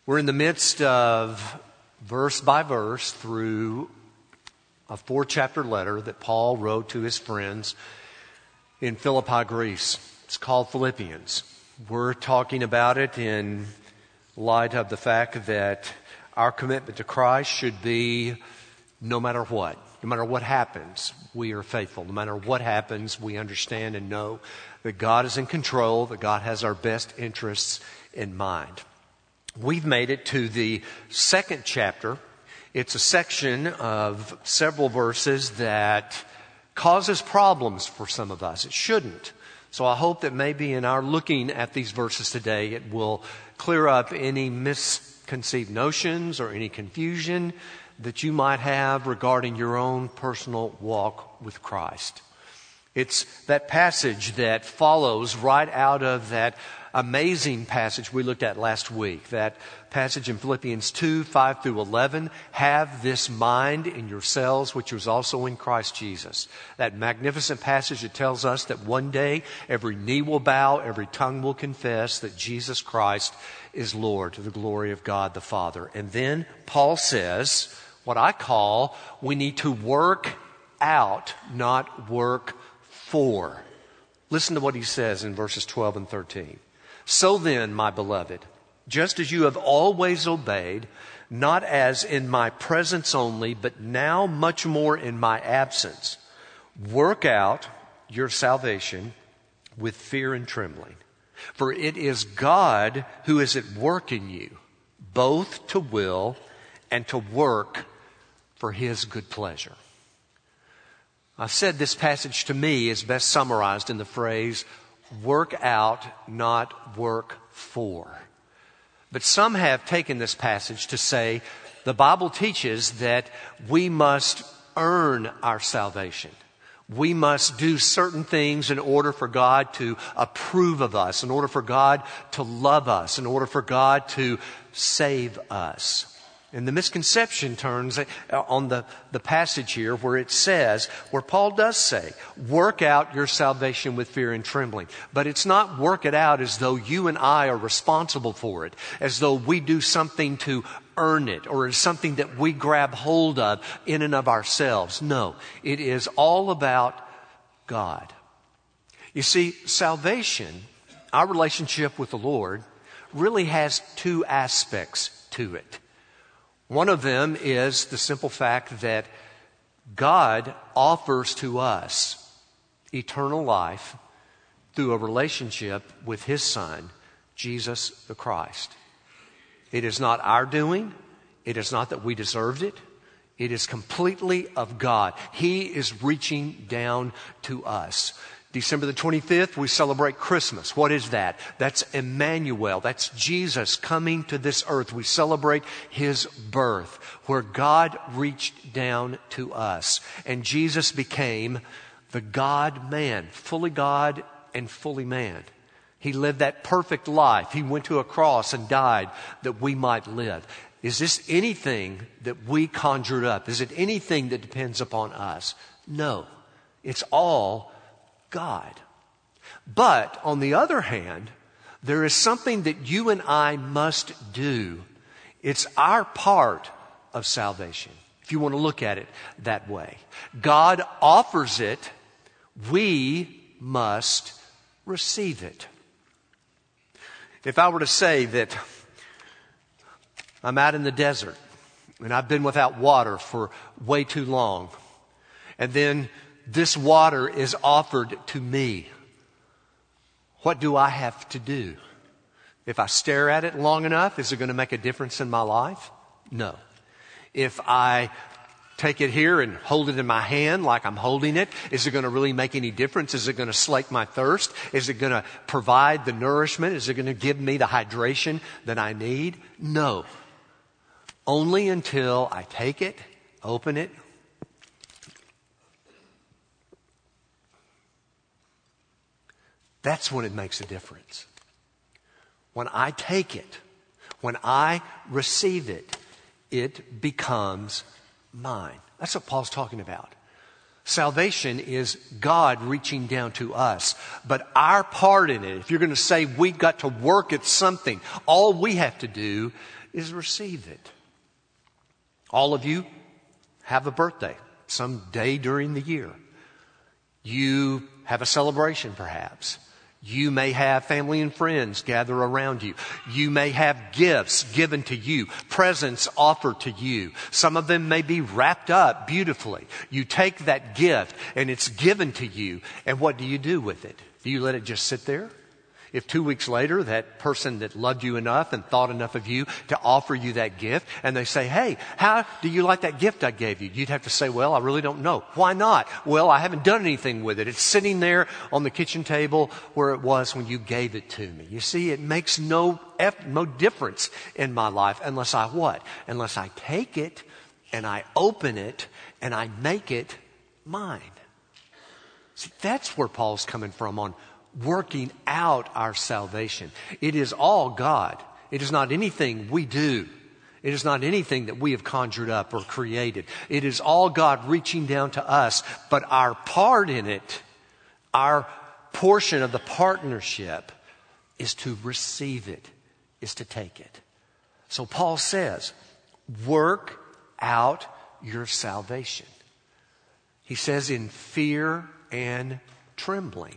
We're in the midst of verse by verse through a 4-chapter letter that Paul wrote to his friends in Philippi, Greece. It's called Philippians. We're talking about it in light of the fact that our commitment to Christ should be no matter what. No matter what happens, we are faithful. No matter what happens, we understand and know that God is in control, that God has our best interests in mind. We've made it to the 2nd chapter. It's a section of several verses that causes problems for some of us. It shouldn't. So I hope that maybe in our looking at these verses today, it will clear up any misconceived notions or any confusion that you might have regarding your own personal walk with Christ. It's that passage that follows right out of that amazing passage we looked at last week. That passage in Philippians 2, 5 through 11. Have this mind in yourselves, which was also in Christ Jesus. That magnificent passage that tells us that one day every knee will bow, every tongue will confess that Jesus Christ is Lord, to the glory of God the Father. And then Paul says, what I call, we need to work out, not work for. Listen to what he says in verses 12 and 13. So then, my beloved, just as you have always obeyed, not as in my presence only, but now much more in my absence, work out your salvation with fear and trembling. For it is God who is at work in you, both to will and to work for His good pleasure. I said this passage to me is best summarized in the phrase, work out, not work for. But some have taken this passage to say the Bible teaches that we must earn our salvation. We must do certain things in order for God to approve of us, in order for God to love us, in order for God to save us. And the misconception turns on the passage here where it says, where Paul does say, work out your salvation with fear and trembling. But it's not work it out as though you and I are responsible for it, as though we do something to earn it, or as something that we grab hold of in and of ourselves. No, it is all about God. You see, salvation, our relationship with the Lord, really has two aspects to it. One of them is the simple fact that God offers to us eternal life through a relationship with His Son, Jesus the Christ. It is not our doing. It is not that we deserved it. It is completely of God. He is reaching down to us. December the 25th, we celebrate Christmas. What is that? That's Emmanuel. That's Jesus coming to this earth. We celebrate His birth, where God reached down to us. And Jesus became the God-man, fully God and fully man. He lived that perfect life. He went to a cross and died that we might live. Is this anything that we conjured up? Is it anything that depends upon us? No. It's all God. But on the other hand, there is something that you and I must do. It's our part of salvation, if you want to look at it that way. God offers it. We must receive it. If I were to say that I'm out in the desert and I've been without water for way too long, and then this water is offered to me, what do I have to do? If I stare at it long enough, is it going to make a difference in my life? No. If I take it here and hold it in my hand like I'm holding it, is it going to really make any difference? Is it going to slake my thirst? Is it going to provide the nourishment? Is it going to give me the hydration that I need? No. Only until I take it, open it, that's when it makes a difference. When I take it, when I receive it, it becomes mine. That's what Paul's talking about. Salvation is God reaching down to us. But our part in it, if you're going to say we've got to work at something, all we have to do is receive it. All of you have a birthday, some day during the year. You have a celebration, perhaps. You may have family and friends gather around you. You may have gifts given to you, presents offered to you. Some of them may be wrapped up beautifully. You take that gift and it's given to you. And what do you do with it? Do you let it just sit there? If 2 weeks later, that person that loved you enough and thought enough of you to offer you that gift, and they say, hey, how do you like that gift I gave you? You'd have to say, well, I really don't know. Why not? Well, I haven't done anything with it. It's sitting there on the kitchen table where it was when you gave it to me. You see, it makes no difference in my life unless I what? Unless I take it and I open it and I make it mine. See, that's where Paul's coming from on working out our salvation. It is all God. It is not anything we do. It is not anything that we have conjured up or created. It is all God reaching down to us. But our part in it, our portion of the partnership, is to receive it, is to take it. So Paul says, work out your salvation. He says in fear and trembling.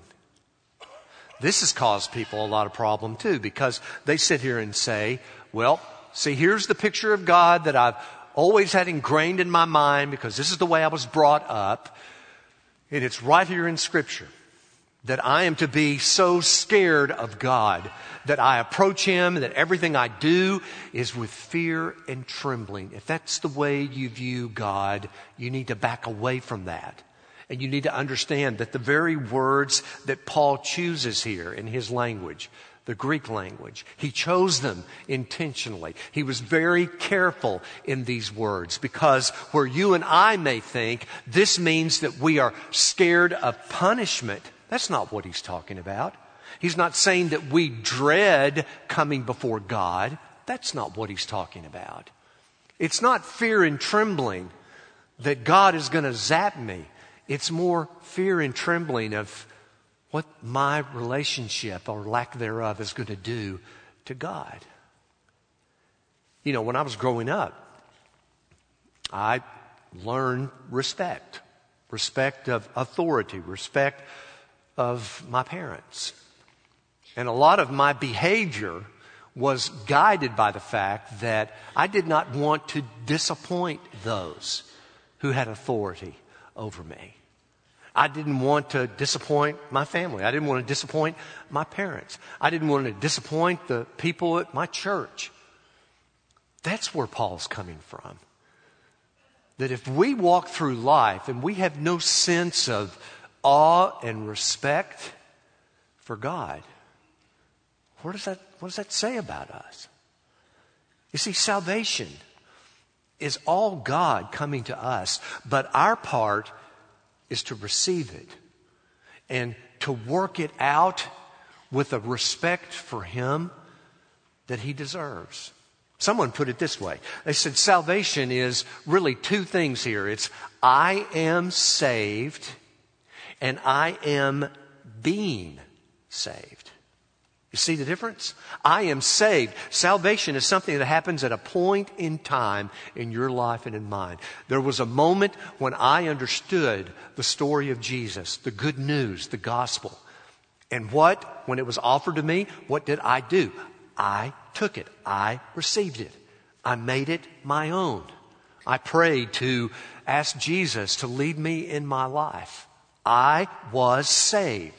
This has caused people a lot of problem too, because they sit here and say, well, see, here's the picture of God that I've always had ingrained in my mind because this is the way I was brought up. And it's right here in Scripture that I am to be so scared of God that I approach Him, that everything I do is with fear and trembling. If that's the way you view God, you need to back away from that. And you need to understand that the very words that Paul chooses here in his language, the Greek language, he chose them intentionally. He was very careful in these words because where you and I may think this means that we are scared of punishment, that's not what he's talking about. He's not saying that we dread coming before God. That's not what he's talking about. It's not fear and trembling that God is going to zap me. It's more fear and trembling of what my relationship or lack thereof is going to do to God. You know, when I was growing up, I learned respect of authority, respect of my parents. And a lot of my behavior was guided by the fact that I did not want to disappoint those who had authority over me. I didn't want to disappoint my family. I didn't want to disappoint my parents. I didn't want to disappoint the people at my church. That's where Paul's coming from. That if we walk through life and we have no sense of awe and respect for God, what does that say about us? You see, salvation is all God coming to us, but our part is to receive it and to work it out with a respect for Him that He deserves. Someone put it this way. They said salvation is really two things here. It's I am saved and I am being saved. You see the difference? I am saved. Salvation is something that happens at a point in time in your life and in mine. There was a moment when I understood the story of Jesus, the good news, the gospel. And when it was offered to me, what did I do? I took it. I received it. I made it my own. I prayed to ask Jesus to lead me in my life. I was saved.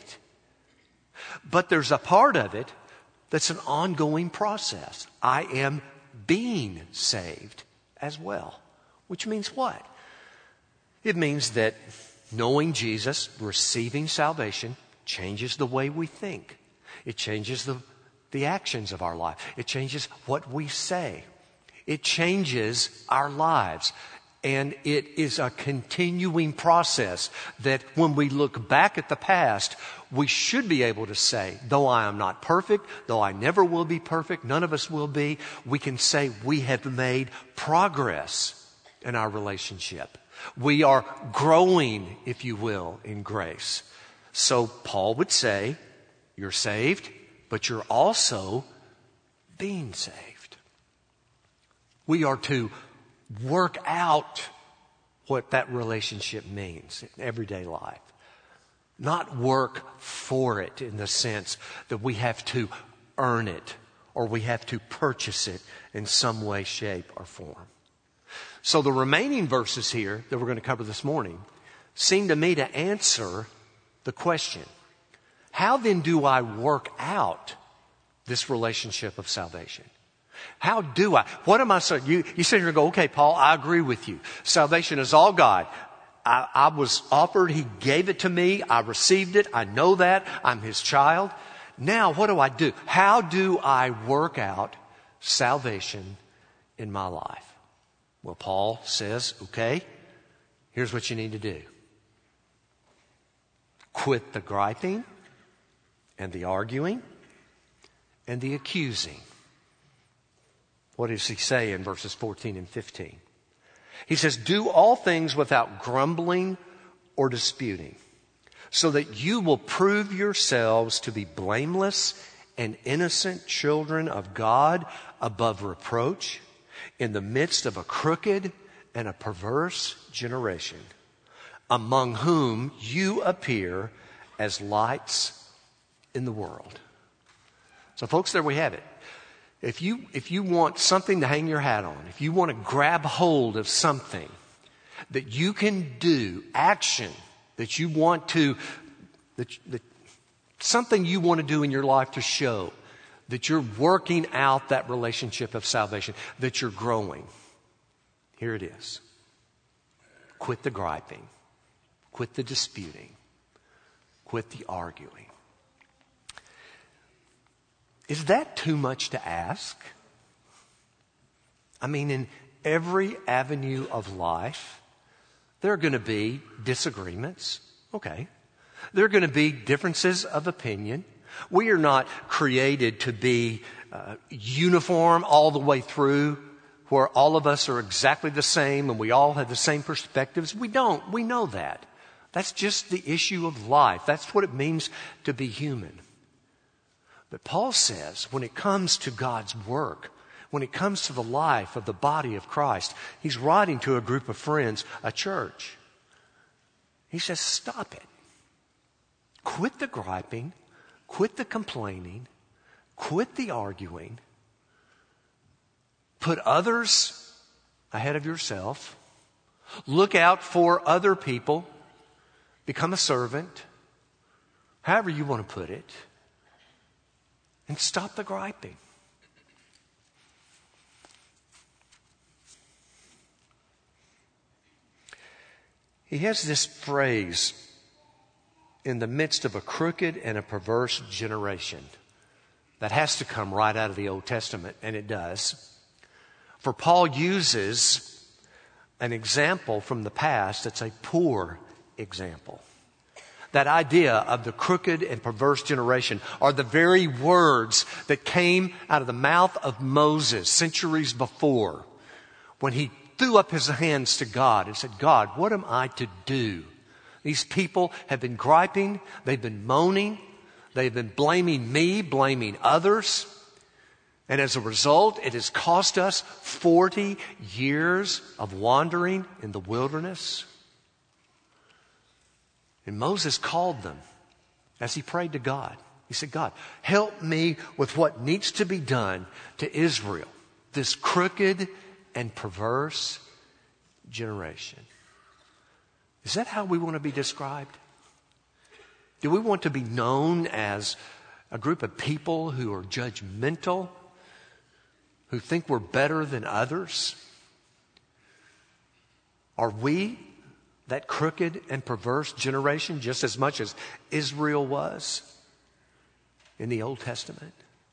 But there's a part of it that's an ongoing process. I am being saved as well. Which means what? It means that knowing Jesus, receiving salvation, changes the way we think. It changes the actions of our life. It changes what we say. It changes our lives. And it is a continuing process that when we look back at the past, we should be able to say, though I am not perfect, though I never will be perfect, none of us will be, we can say we have made progress in our relationship. We are growing, if you will, in grace. So Paul would say, you're saved, but you're also being saved. We are to work out what that relationship means in everyday life. Not work for it in the sense that we have to earn it or we have to purchase it in some way, shape, or form. So the remaining verses here that we're going to cover this morning seem to me to answer the question, how then do I work out this relationship of salvation? How do I? What am I saying? You sit here and go, okay, Paul, I agree with you. Salvation is all God. I was offered. He gave it to me. I received it. I know that. I'm his child. Now, what do I do? How do I work out salvation in my life? Well, Paul says, okay, here's what you need to do. Quit the griping and the arguing and the accusing. What does he say in verses 14 and 15? He says, do all things without grumbling or disputing, so that you will prove yourselves to be blameless and innocent children of God above reproach in the midst of a crooked and a perverse generation, among whom you appear as lights in the world. So folks, there we have it. If you want something to hang your hat on, if you want to grab hold of something that you can do, action that you want to, something you want to do in your life to show that you're working out that relationship of salvation, that you're growing, here it is. Quit the griping. Quit the disputing. Quit the arguing. Is that too much to ask? I mean, in every avenue of life, there are going to be disagreements. Okay. There are going to be differences of opinion. We are not created to be uniform all the way through, where all of us are exactly the same and we all have the same perspectives. We don't. We know that. That's just the issue of life. That's what it means to be human. But Paul says when it comes to God's work, when it comes to the life of the body of Christ, he's writing to a group of friends, a church. He says, stop it. Quit the griping. Quit the complaining. Quit the arguing. Put others ahead of yourself. Look out for other people. Become a servant. However you want to put it. And stop the griping. He has this phrase, in the midst of a crooked and a perverse generation, that has to come right out of the Old Testament, and it does. For Paul uses an example from the past that's a poor example. That idea of the crooked and perverse generation are the very words that came out of the mouth of Moses centuries before, when he threw up his hands to God and said, God, what am I to do? These people have been griping, they've been moaning, they've been blaming me, blaming others. And as a result, it has cost us 40 years of wandering in the wilderness. And Moses called them as he prayed to God. He said, God, help me with what needs to be done to Israel, this crooked and perverse generation. Is that how we want to be described? Do we want to be known as a group of people who are judgmental, who think we're better than others? Are we that crooked and perverse generation just as much as Israel was in the Old Testament?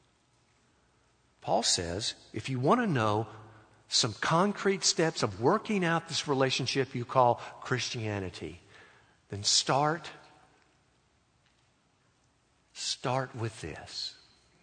Paul says, if you want to know some concrete steps of working out this relationship you call Christianity, then start with this.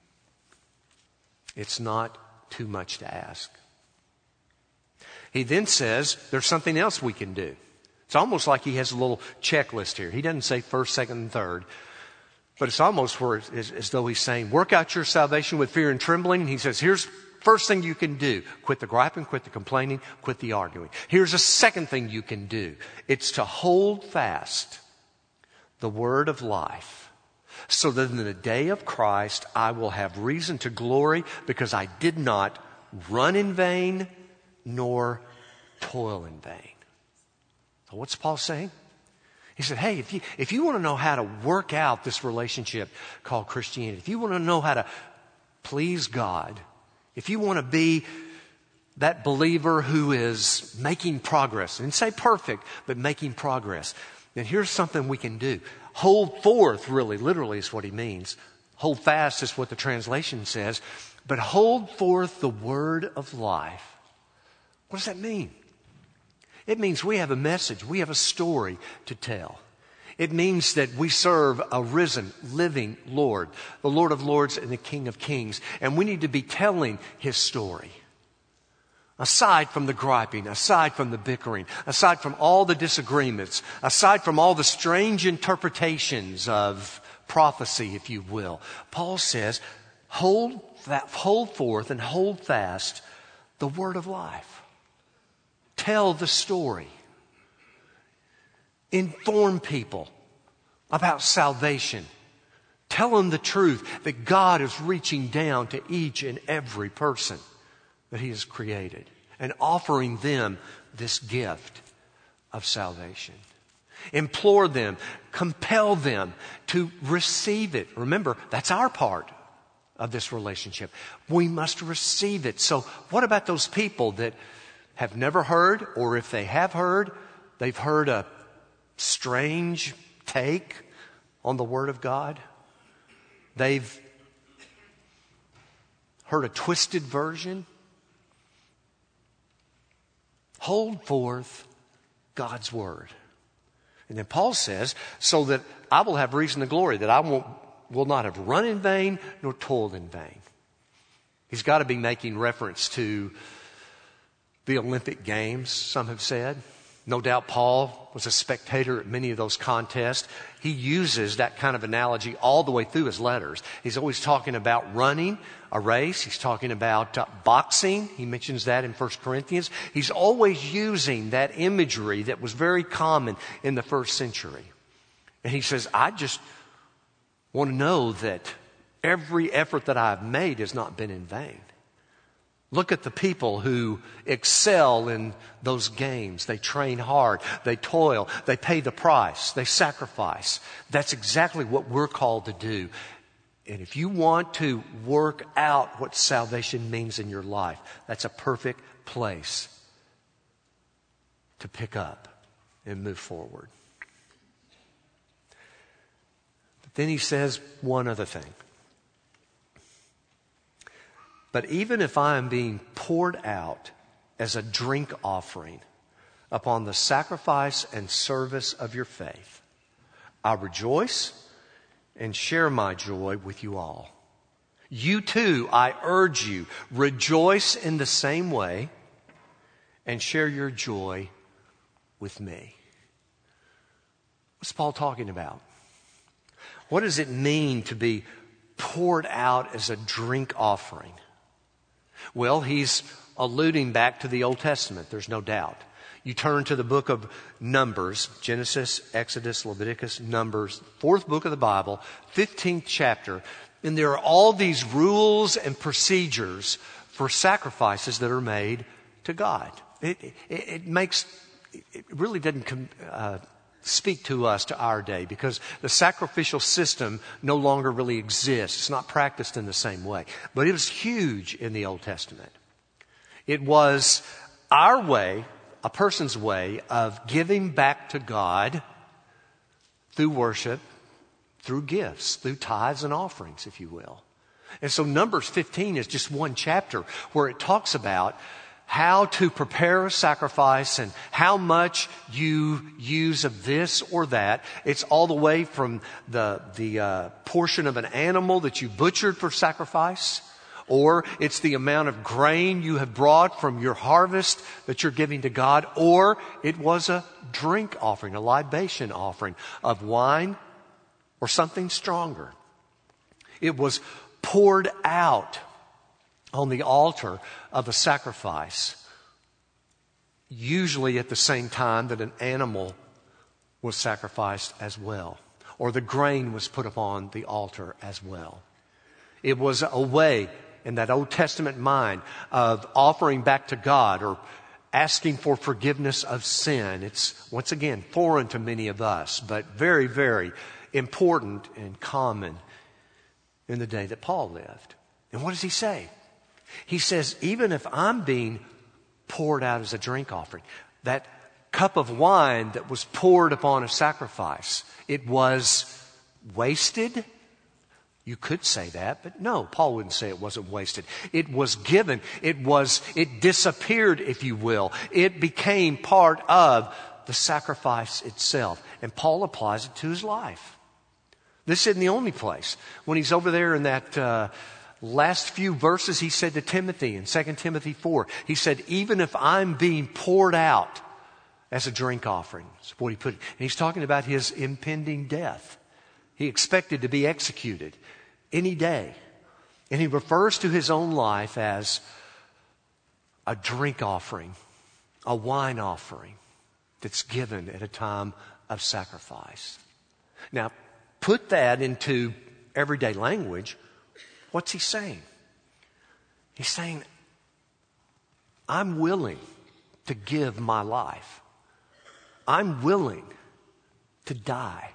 It's not too much to ask. He then says there's something else we can do. It's almost like he has a little checklist here. He doesn't say first, second, and third. But it's almost as though he's saying, work out your salvation with fear and trembling. And he says, here's first thing you can do. Quit the griping, quit the complaining, quit the arguing. Here's a second thing you can do. It's to hold fast the word of life, so that in the day of Christ I will have reason to glory, because I did not run in vain nor toil in vain. So what's Paul saying? He said, hey, if you want to know how to work out this relationship called Christianity, if you want to know how to please God, if you want to be that believer who is making progress, and say perfect, but making progress, then here's something we can do. Hold forth, really, literally is what he means. Hold fast is what the translation says. But hold forth the word of life. What does that mean? It means we have a message. We have a story to tell. It means that we serve a risen, living Lord, the Lord of Lords and the King of Kings. And we need to be telling his story. Aside from the griping, aside from the bickering, aside from all the disagreements, aside from all the strange interpretations of prophecy, if you will, Paul says, hold forth and hold fast the word of life. Tell the story. Inform people about salvation. Tell them the truth that God is reaching down to each and every person that he has created and offering them this gift of salvation. Implore them, compel them to receive it. Remember, that's our part of this relationship. We must receive it. So what about those people that have never heard, or if they have heard, they've heard a strange take on the Word of God? They've heard a twisted version? Hold forth God's Word. And then Paul says, so that I will have reason to glory, that I will not have run in vain nor toiled in vain. He's got to be making reference to the Olympic Games, some have said. No doubt Paul was a spectator at many of those contests. He uses that kind of analogy all the way through his letters. He's always talking about running a race. He's talking about boxing. He mentions that in 1 Corinthians. He's always using that imagery that was very common in the first century. And he says, I just want to know that every effort that I've made has not been in vain. Look at the people who excel in those games. They train hard. They toil. They pay the price. They sacrifice. That's exactly what we're called to do. And if you want to work out what salvation means in your life, that's a perfect place to pick up and move forward. But then he says one other thing. But even if I am being poured out as a drink offering upon the sacrifice and service of your faith, I rejoice and share my joy with you all. You too, I urge you, rejoice in the same way and share your joy with me. What's Paul talking about? What does it mean to be poured out as a drink offering? Well, he's alluding back to the Old Testament, there's no doubt. You turn to the book of Numbers, Genesis, Exodus, Leviticus, Numbers, fourth book of the Bible, 15th chapter, and there are all these rules and procedures for sacrifices that are made to God. It really doesn't speak to us to our day, because the sacrificial system no longer really exists. It's not practiced in the same way. But it was huge in the Old Testament. It was our way, a person's way of giving back to God through worship, through gifts, through tithes and offerings, if you will. And so Numbers 15 is just one chapter where it talks about how to prepare a sacrifice and how much you use of this or that. It's all the way from the portion of an animal that you butchered for sacrifice, or it's the amount of grain you have brought from your harvest that you're giving to God, or it was a drink offering, a libation offering of wine or something stronger. It was poured out on the altar of a sacrifice, usually at the same time that an animal was sacrificed as well, or the grain was put upon the altar as well. It was a way in that Old Testament mind of offering back to God or asking for forgiveness of sin. It's, once again, foreign to many of us, but very, very important and common in the day that Paul lived. And what does he say? He says, even if I'm being poured out as a drink offering, that cup of wine that was poured upon a sacrifice, it was wasted. You could say that, but no, Paul wouldn't say it wasn't wasted. It was given. It disappeared, if you will. It became part of the sacrifice itself. And Paul applies it to his life. This isn't the only place. When he's over there in that last few verses, he said to Timothy in 2 Timothy 4, he said, even if I'm being poured out as a drink offering, that's what he put. And he's talking about his impending death. He expected to be executed any day. And he refers to his own life as a drink offering, a wine offering that's given at a time of sacrifice. Now, put that into everyday language. What's he saying? He's saying, I'm willing to give my life. I'm willing to die.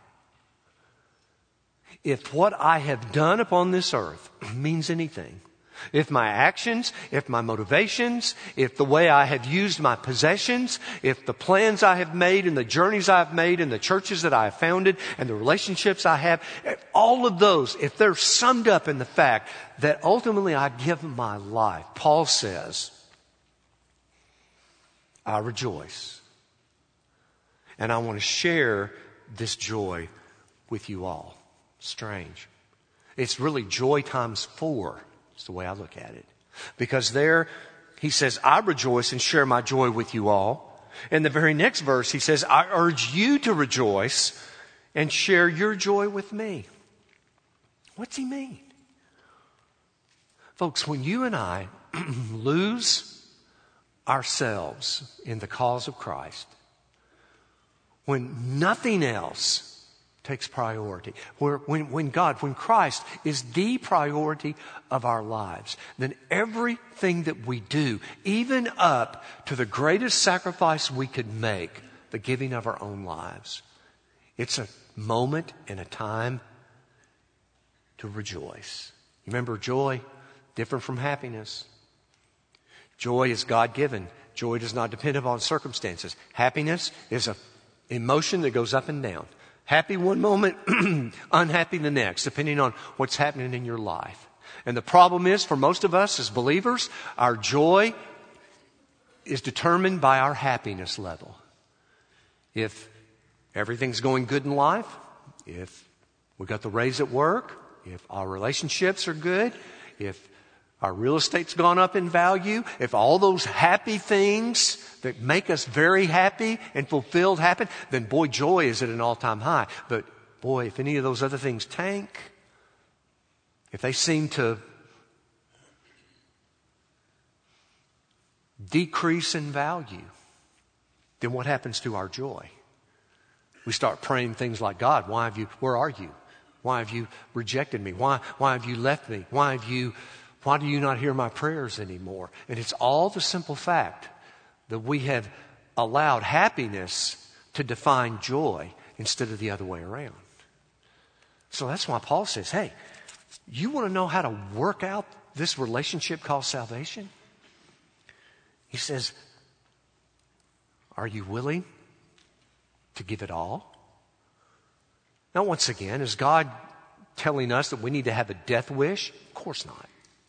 If what I have done upon this earth means anything, if my actions, if my motivations, if the way I have used my possessions, if the plans I have made and the journeys I've made and the churches that I have founded and the relationships I have, all of those, if they're summed up in the fact that ultimately I give my life, Paul says, I rejoice. And I want to share this joy with you all. Strange. It's really joy times 4. It's the way I look at it. Because there, he says, I rejoice and share my joy with you all. In the very next verse, he says, I urge you to rejoice and share your joy with me. What's he mean? Folks, when you and I lose ourselves in the cause of Christ, when nothing else takes priority, when Christ is the priority of our lives, then everything that we do, even up to the greatest sacrifice we could make, the giving of our own lives, it's a moment and a time to rejoice. Remember, joy, different from happiness. Joy is God-given. Joy does not depend upon circumstances. Happiness is an emotion that goes up and down. Happy one moment, unhappy the next, depending on what's happening in your life. And the problem is, for most of us as believers, our joy is determined by our happiness level. If everything's going good in life, if we got the raise at work, if our relationships are good, if our real estate's gone up in value, if all those happy things that make us very happy and fulfilled happen, then boy, joy is at an all-time high. But boy, if any of those other things tank, if they seem to decrease in value, then what happens to our joy? We start praying things like, God, where are you? Why have you rejected me? Why have you left me? Why do you not hear my prayers anymore? And it's all the simple fact that we have allowed happiness to define joy instead of the other way around. So that's why Paul says, hey, you want to know how to work out this relationship called salvation? He says, are you willing to give it all? Now, once again, is God telling us that we need to have a death wish? Of course not.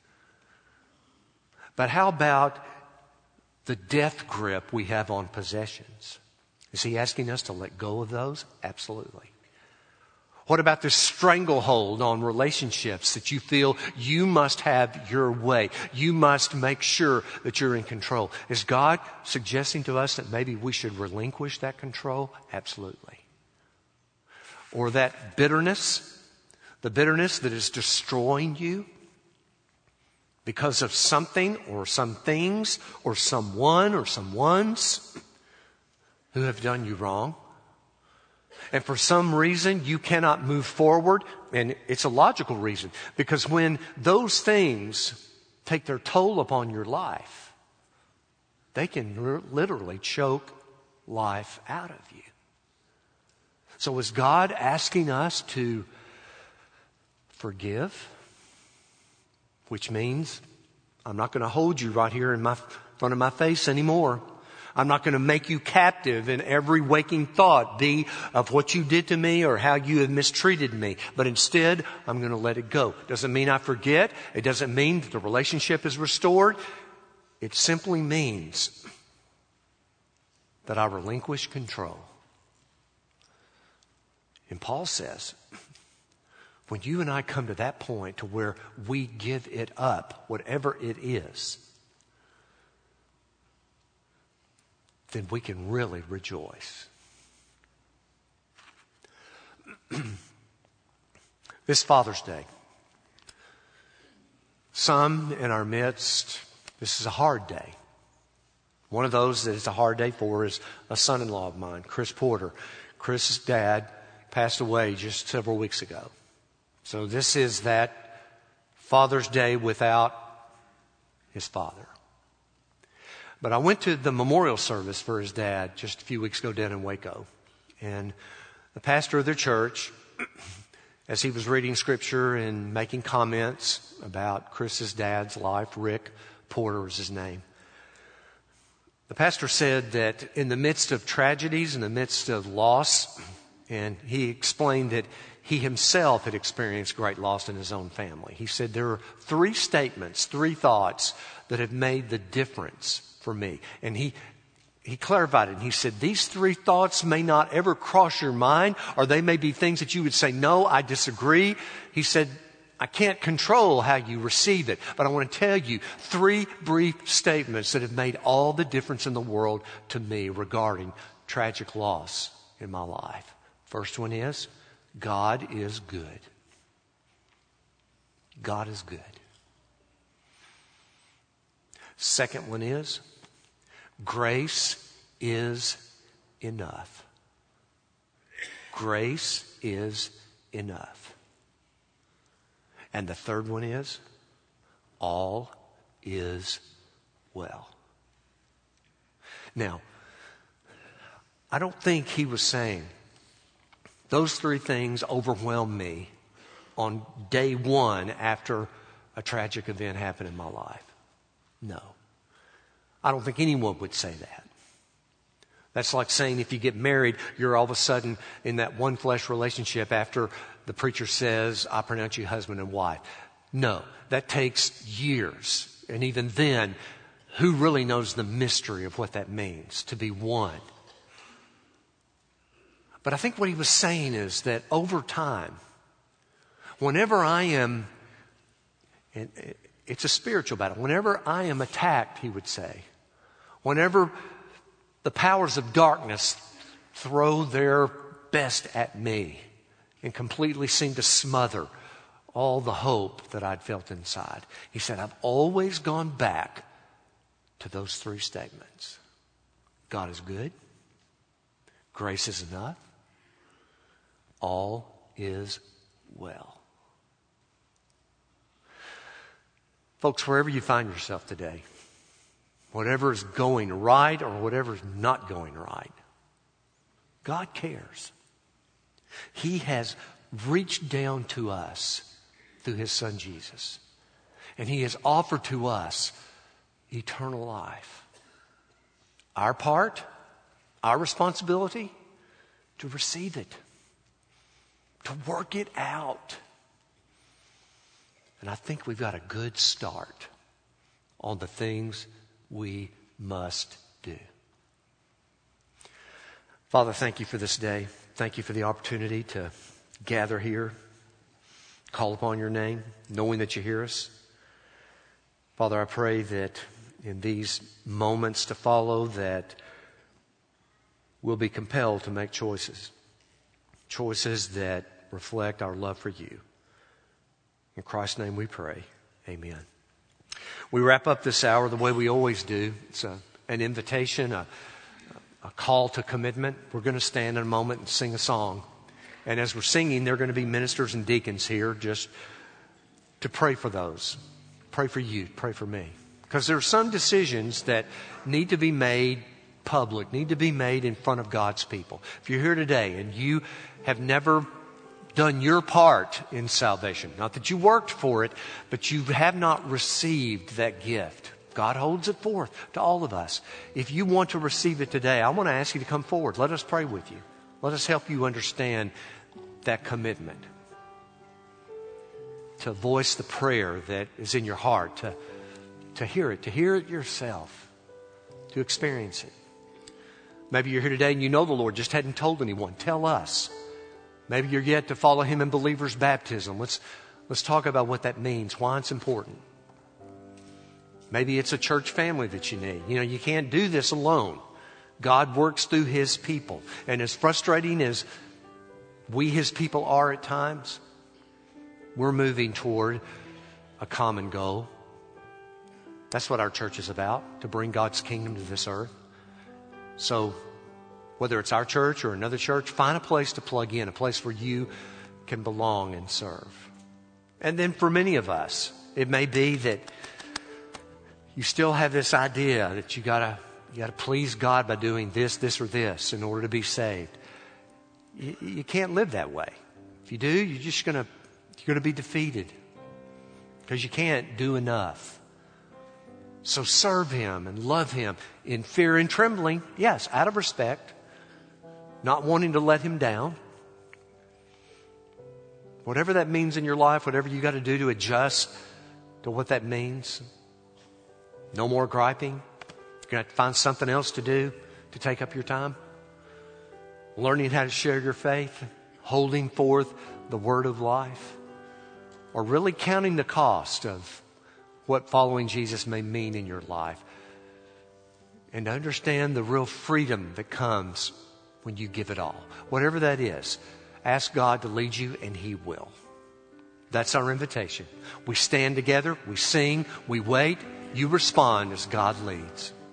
But how about the death grip we have on possessions? Is he asking us to let go of those? Absolutely. What about this stranglehold on relationships that you feel you must have your way? You must make sure that you're in control. Is God suggesting to us that maybe we should relinquish that control? Absolutely. Or that bitterness, the bitterness that is destroying you? because of something or some things or someone or someones who have done you wrong. And for some reason you cannot move forward, and it's a logical reason, because when those things take their toll upon your life, they can literally choke life out of you. So is God asking us to forgive? Which means I'm not going to hold you right here in front of my face anymore. I'm not going to make you captive in every waking thought, be of what you did to me or how you have mistreated me. But instead, I'm going to let it go. Doesn't mean I forget. It doesn't mean that the relationship is restored. It simply means that I relinquish control. And Paul says, when you and I come to that point to where we give it up, whatever it is, then we can really rejoice. This Father's Day, some in our midst, this is a hard day. One of those that it's a hard day for is a son-in-law of mine, Chris Porter. Chris's dad passed away just several weeks ago. So this is that Father's Day without his father. But I went to the memorial service for his dad just a few weeks ago down in Waco. And the pastor of their church, as he was reading scripture and making comments about Chris's dad's life, Rick Porter was his name, the pastor said that in the midst of tragedies, in the midst of loss, and he explained that he himself had experienced great loss in his own family. He said there are 3 statements, 3 thoughts that have made the difference for me. And he clarified it, and he said, these 3 thoughts may not ever cross your mind, or they may be things that you would say, no, I disagree. He said, I can't control how you receive it, but I want to tell you 3 brief statements that have made all the difference in the world to me regarding tragic loss in my life. First one is, God is good. God is good. Second one is, grace is enough. Grace is enough. And the third one is, all is well. Now, I don't think he was saying those 3 things overwhelm me on day 1 after a tragic event happened in my life. No. I don't think anyone would say that. That's like saying if you get married, you're all of a sudden in that one flesh relationship after the preacher says, I pronounce you husband and wife. No, that takes years. And even then, who really knows the mystery of what that means to be one? But I think what he was saying is that over time, whenever I am, and it's a spiritual battle, whenever I am attacked, he would say, whenever the powers of darkness throw their best at me and completely seem to smother all the hope that I'd felt inside, he said, I've always gone back to those 3 statements. God is good. Grace is enough. All is well. Folks, wherever you find yourself today, whatever is going right or whatever is not going right, God cares. He has reached down to us through his son Jesus. And he has offered to us eternal life. Our part, our responsibility, to receive it, to work it out. And I think we've got a good start on the things we must do. Father, thank you for this day. Thank you for the opportunity to gather here, call upon your name, knowing that you hear us. Father, I pray that in these moments to follow that we'll be compelled to make choices that reflect our love for you. In Christ's name we pray. Amen. We wrap up this hour the way we always do. It's an invitation, a call to commitment. We're going to stand in a moment and sing a song. And as we're singing, there are going to be ministers and deacons here just to pray for those. Pray for you. Pray for me. Because there are some decisions that need to be made public, need to be made in front of God's people. If you're here today and you have never done your part in salvation, not that you worked for it, but you have not received that gift. God holds it forth to all of us. If you want to receive it today, I want to ask you to come forward. Let us pray with you. Let us help you understand that commitment. To voice the prayer that is in your heart, to hear it yourself, to experience it. Maybe you're here today and you know the Lord, just hadn't told anyone. Tell us. Maybe you're yet to follow Him in believer's baptism. Let's talk about what that means, why it's important. Maybe it's a church family that you need. You know, you can't do this alone. God works through His people. And as frustrating as we, His people, are at times, we're moving toward a common goal. That's what our church is about, to bring God's kingdom to this earth. So whether it's our church or another church, find a place to plug in, a place where you can belong and serve. And then for many of us, it may be that you still have this idea that you gotta please God by doing this, or this in order to be saved. You can't live that way. If you do, you're gonna be defeated because you can't do enough. So serve Him and love Him in fear and trembling. Yes, out of respect, not wanting to let Him down. Whatever that means in your life, whatever you got to do to adjust to what that means. No more griping. You're going to have to find something else to do to take up your time. Learning how to share your faith, holding forth the word of life, or really counting the cost of what following Jesus may mean in your life. And to understand the real freedom that comes when you give it all. Whatever that is, ask God to lead you and He will. That's our invitation. We stand together, we sing, we wait. You respond as God leads.